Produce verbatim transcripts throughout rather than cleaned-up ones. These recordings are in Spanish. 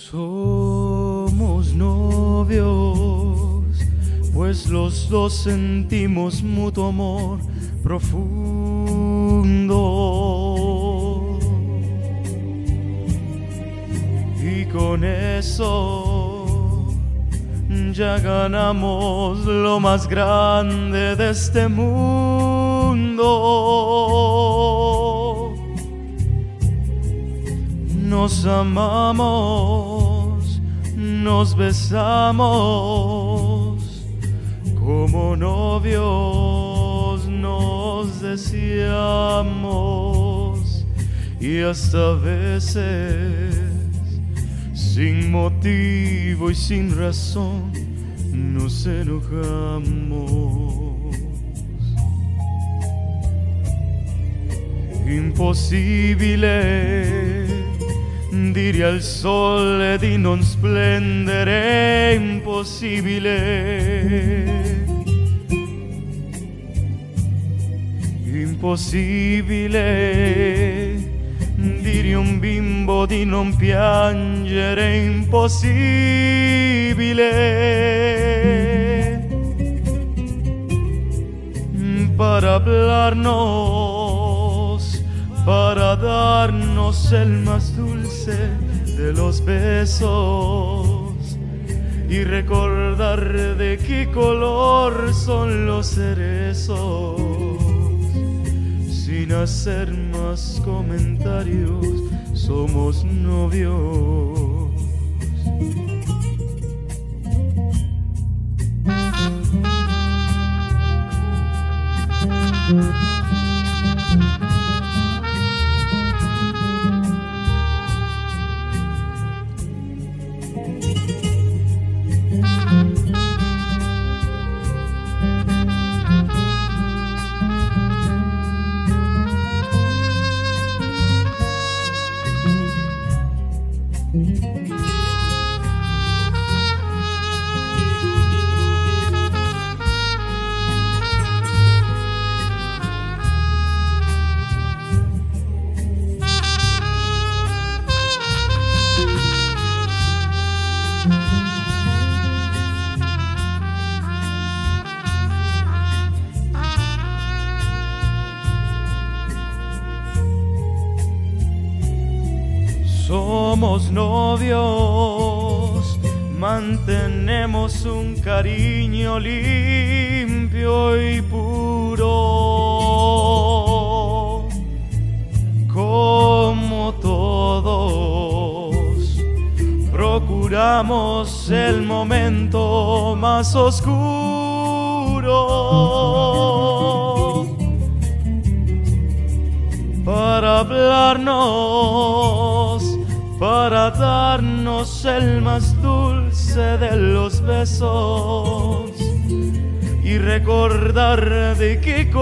Somos novios, pues los dos sentimos mutuo amor profundo. Y con eso ya ganamos lo más grande de este mundo. Nos amamos, nos besamos, como novios nos deseamos, y hasta veces sin motivo y sin razón nos enojamos. Impossibile, diría il sole di non splendere, impossibile. Impossibile, dire un bimbo di non piangere, impossibile. Para hablarnos, para darnos el más dulce de los besos y recordar de qué color son los cerezos, sin hacer más comentarios, somos novios. Somos novios, mantenemos un cariño limpio y puro, como todos. Procuramos el momento más oscuro para hablarnos, para darnos el más dulce de los besos y recordar de qué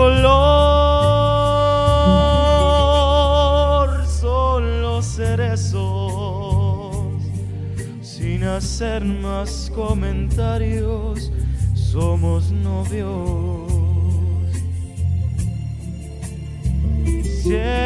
color son los cerezos, sin hacer más comentarios, somos novios. Siempre